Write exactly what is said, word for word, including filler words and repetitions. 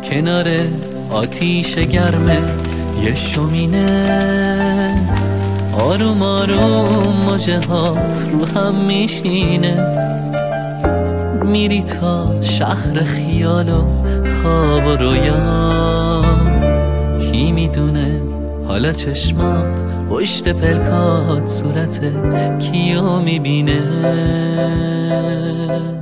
کنار آتیش گرمه یه شومینه، آروم آروم موجه هات رو هم میشینه. میری تا شهر خیال و خواب و رویا، کی میدونه حالا چشمات پشت پلکات صورت کیو میبینه.